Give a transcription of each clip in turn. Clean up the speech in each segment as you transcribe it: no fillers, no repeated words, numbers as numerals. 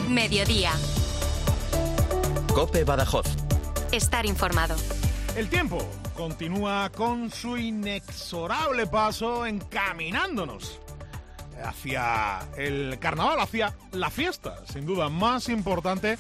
Mediodía. COPE Badajoz. Estar informado. El tiempo continúa con su inexorable paso encaminándonos hacia el carnaval, hacia la fiesta, sin duda más importante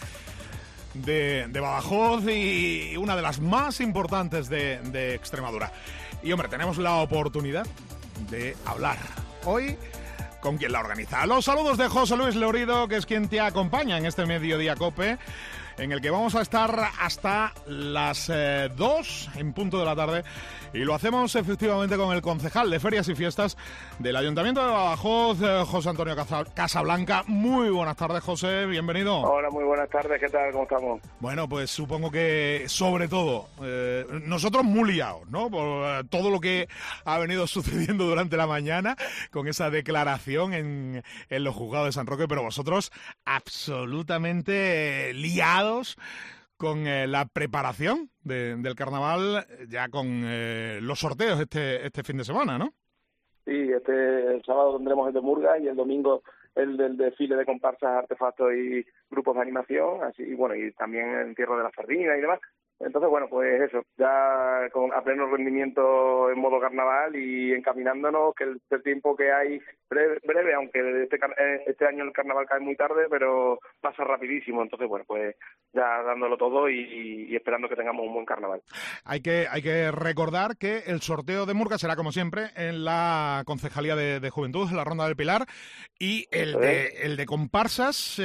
de Badajoz y una de las más importantes de Extremadura. Y hombre, tenemos la oportunidad de hablar hoy con quien la organiza. Los saludos de José Luis Lorido, que es quien te acompaña en este Mediodía COPE, en el que vamos a estar hasta las 2 en punto de la tarde, y lo hacemos efectivamente con el concejal de Ferias y Fiestas del Ayuntamiento de Badajoz, José Antonio Casablanca. Muy buenas tardes, José, bienvenido. Hola, muy buenas tardes, ¿qué tal? ¿Cómo estamos? Bueno, pues supongo que, sobre todo, nosotros muy liados, ¿no? Por todo lo que ha venido sucediendo durante la mañana con esa declaración en los juzgados de San Roque, pero vosotros absolutamente liados con la preparación del carnaval, ya con los sorteos este fin de semana, ¿no? Sí, el sábado tendremos el de Murga y el domingo el del desfile de comparsas, artefactos y grupos de animación, así, y bueno, y también el entierro de la sardina y demás. Entonces, bueno, pues eso, ya a pleno rendimiento en modo carnaval y encaminándonos, que el tiempo que hay breve, aunque este año el carnaval cae muy tarde, pero pasa rapidísimo. Entonces, bueno, pues ya dándolo todo y esperando que tengamos un buen carnaval. Hay que recordar que el sorteo de Murga será, como siempre, en la Concejalía de Juventud, en la Ronda del Pilar, y el de comparsas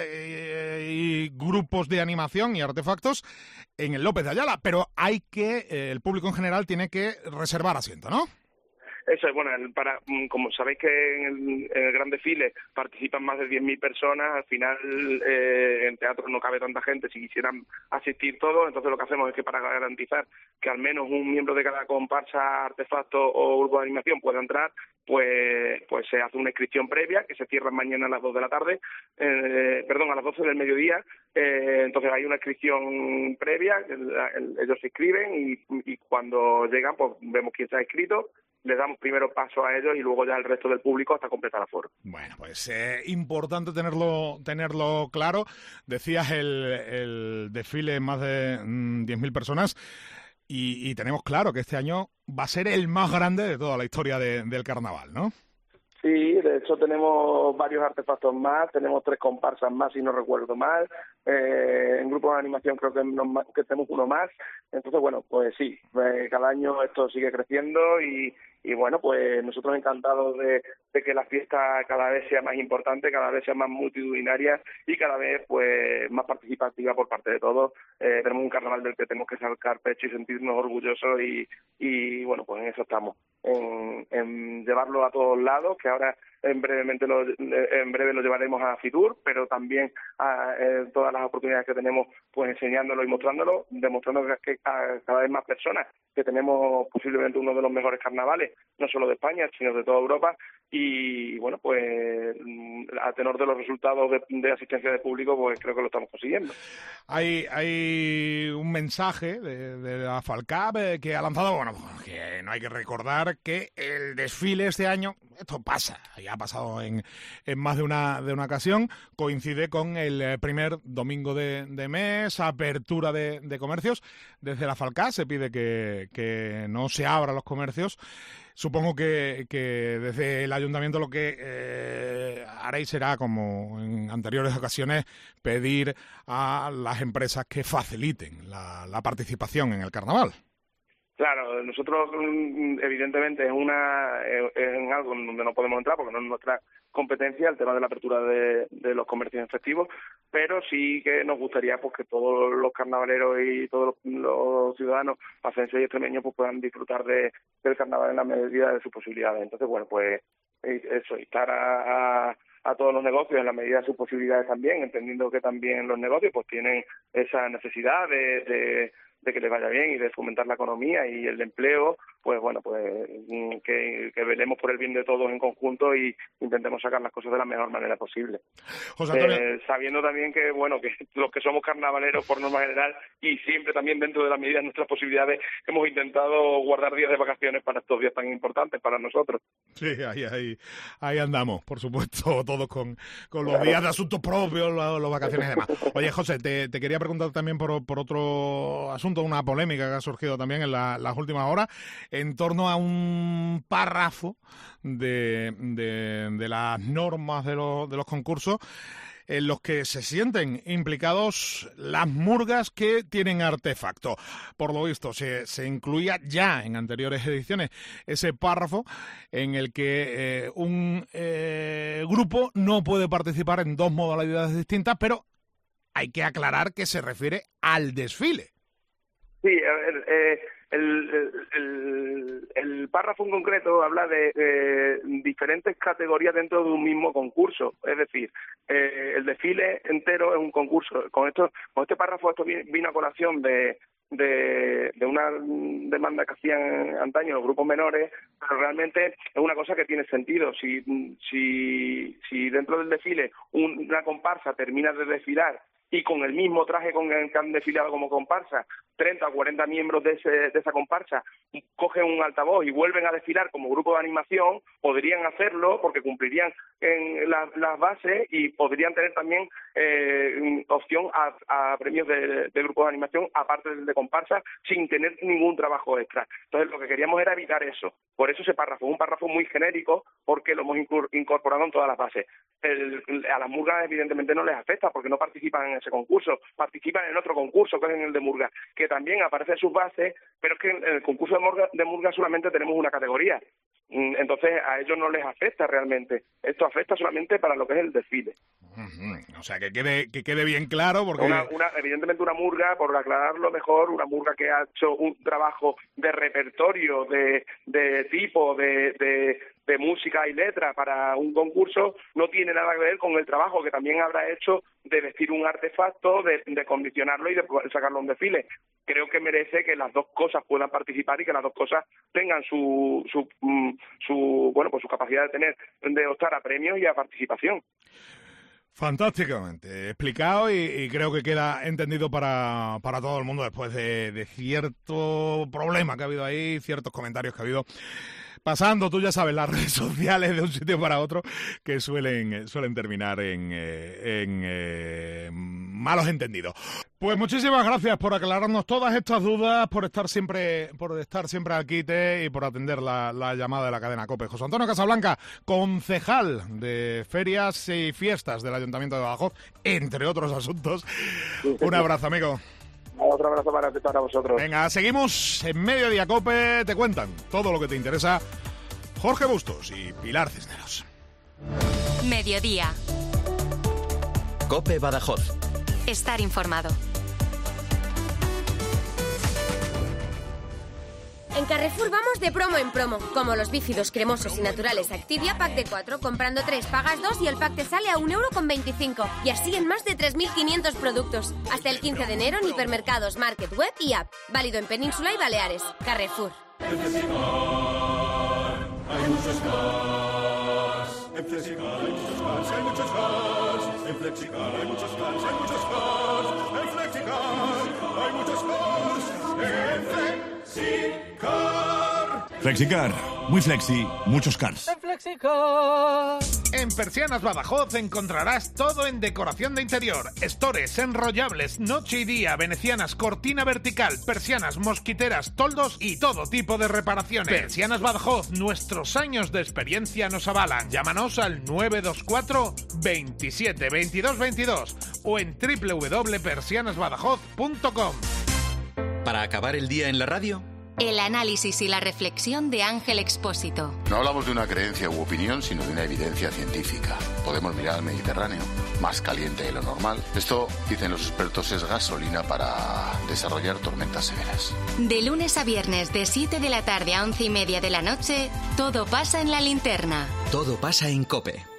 y grupos de animación y artefactos en el López de Ayala, pero el público en general tiene que reservar asiento, ¿no? Eso es, bueno, como sabéis que en el gran desfile participan más de 10.000 personas, al final en teatro no cabe tanta gente si quisieran asistir todos, entonces lo que hacemos es que para garantizar que al menos un miembro de cada comparsa, artefacto o grupo de animación pueda entrar, pues se hace una inscripción previa que se cierra mañana a las 2 de la tarde, a las 12 del mediodía. Entonces hay una inscripción previa, ellos se inscriben y cuando llegan pues vemos quién se ha inscrito, les damos primero paso a ellos y luego ya al resto del público hasta completar el aforo. Bueno, pues importante tenerlo claro. Decías el desfile, más de 10.000 personas, y tenemos claro que este año va a ser el más grande de toda la historia del carnaval, ¿no? Sí, de hecho tenemos varios artefactos más, tenemos 3 comparsas más si no recuerdo mal, en grupos de animación creo que tenemos uno más, entonces bueno, pues sí, cada año esto sigue creciendo y bueno, pues nosotros encantados de que la fiesta cada vez sea más importante, cada vez sea más multitudinaria y cada vez pues más participativa por parte de todos. Tenemos un carnaval del que tenemos que sacar pecho y sentirnos orgullosos y bueno, pues en eso estamos, en llevarlo a todos lados, que ahora en breve lo llevaremos a Fitur, pero también a todas las oportunidades que tenemos, pues enseñándolo y mostrándolo, demostrando que cada vez más personas, que tenemos posiblemente uno de los mejores carnavales, no solo de España, sino de toda Europa, y bueno, pues a tenor de los resultados de asistencia de público, pues creo que lo estamos consiguiendo. Hay un mensaje de la FALCAP que ha lanzado, bueno, que no hay que recordar que el desfile este año, esto pasa, ya ha pasado en más de una ocasión, coincide con el primer domingo de mes, apertura de comercios. Desde la FALCAP se pide que no se abran los comercios. Supongo que desde el ayuntamiento lo que haréis será, como en anteriores ocasiones, pedir a las empresas que faciliten la participación en el carnaval. Claro, nosotros evidentemente es algo donde no podemos entrar porque no es nuestra competencia el tema de la apertura de los comercios en festivo, pero sí que nos gustaría pues que todos los carnavaleros y todos los ciudadanos pacenses y extremeños pues puedan disfrutar del carnaval en la medida de sus posibilidades. Entonces, bueno, pues eso, instar a todos los negocios en la medida de sus posibilidades también, entendiendo que también los negocios pues tienen esa necesidad de que les vaya bien y de fomentar la economía y el empleo, pues bueno, pues que velemos por el bien de todos en conjunto y intentemos sacar las cosas de la mejor manera posible. José Antonio. Sabiendo también que, bueno, que los que somos carnavaleros por norma general y siempre también dentro de la medida de nuestras posibilidades hemos intentado guardar días de vacaciones para estos días tan importantes para nosotros. Sí, ahí andamos, por supuesto, todos con los días de asuntos propios, las vacaciones y demás. Oye, José, te quería preguntar también por otro asunto, una polémica que ha surgido también en las últimas horas en torno a un párrafo de las normas de los concursos en los que se sienten implicados las murgas que tienen artefacto. Por lo visto, se incluía ya en anteriores ediciones ese párrafo en el que un grupo no puede participar en 2 modalidades distintas, pero hay que aclarar que se refiere al desfile. Sí, a ver, el párrafo en concreto habla de diferentes categorías dentro de un mismo concurso. Es decir, el desfile entero es un concurso. Con este párrafo esto vino a colación de una demanda que hacían antaño los grupos menores, pero realmente es una cosa que tiene sentido. Si dentro del desfile una comparsa termina de desfilar y con el mismo traje con el que han desfilado como comparsa, 30 o 40 miembros de esa comparsa cogen un altavoz y vuelven a desfilar como grupo de animación, podrían hacerlo porque cumplirían en las bases y podrían tener también opción a premios de grupos de animación aparte del de comparsa sin tener ningún trabajo extra. Entonces lo que queríamos era evitar eso. Por eso ese párrafo, un párrafo muy genérico porque lo hemos incorporado en todas las bases. A las murgas evidentemente no les afecta porque no participan en ese concurso, participan en otro concurso que es en el de murga, que también aparece en sus bases, pero es que en el concurso de murga solamente tenemos una categoría. Entonces a ellos no les afecta realmente. Esto afecta solamente para lo que es el desfile. O sea, que quede bien claro porque... Evidentemente una murga, por aclararlo mejor, una murga que ha hecho un trabajo de repertorio, de tipo, de música y letra para un concurso, no tiene nada que ver con el trabajo que también habrá hecho de vestir un artefacto, de condicionarlo y de poder sacarlo a un desfile. Creo que merece que las dos cosas puedan participar y que las dos cosas tengan su capacidad de optar a premios y a participación. Fantásticamente explicado y creo que queda entendido para todo el mundo después de cierto problema que ha habido ahí, ciertos comentarios que ha habido pasando, tú ya sabes, las redes sociales de un sitio para otro que suelen terminar en malos entendidos. Pues muchísimas gracias por aclararnos todas estas dudas, por estar siempre al quite y por atender la llamada de la cadena COPE. José Antonio Casablanca, concejal de Ferias y Fiestas del Ayuntamiento de Badajoz, entre otros asuntos. Un abrazo, amigo. Otro abrazo para vosotros. Venga, seguimos en Mediodía COPE. Te cuentan todo lo que te interesa Jorge Bustos y Pilar Cisneros. Mediodía. COPE Badajoz. Estar informado. En Carrefour vamos de promo en promo, como los bífidos cremosos y naturales Activia pack de 4, comprando 3 pagas 2 y el pack te sale a 1,25 €, y así en más de 3.500 productos. Hasta el 15 de enero en hipermercados, market, web y app. Válido en Península y Baleares. Carrefour. En Flexicar hay muchos cars. En Flexicar hay muchos cars, hay muchos cars. En Flexicar hay muchos cars, hay muchos cars. En Flexicar hay muchos cars. En Flexicar. Flexicar, muy flexi, muchos cars. En Flexicar. En Persianas Badajoz encontrarás todo en decoración de interior, estores, enrollables, noche y día, venecianas, cortina vertical, persianas, mosquiteras, toldos y todo tipo de reparaciones. Persianas Badajoz, nuestros años de experiencia nos avalan. Llámanos al 924 27 22 22 o en www.persianasbadajoz.com. Para acabar el día en la radio, El análisis y la reflexión de Ángel Expósito. No hablamos de una creencia u opinión, sino de una evidencia científica. Podemos mirar al Mediterráneo, más caliente de lo normal. Esto, dicen los expertos, es gasolina para desarrollar tormentas severas. De lunes a viernes, de 7 de la tarde a 11:30 de la noche, todo pasa en La Linterna. todo pasa en COPE.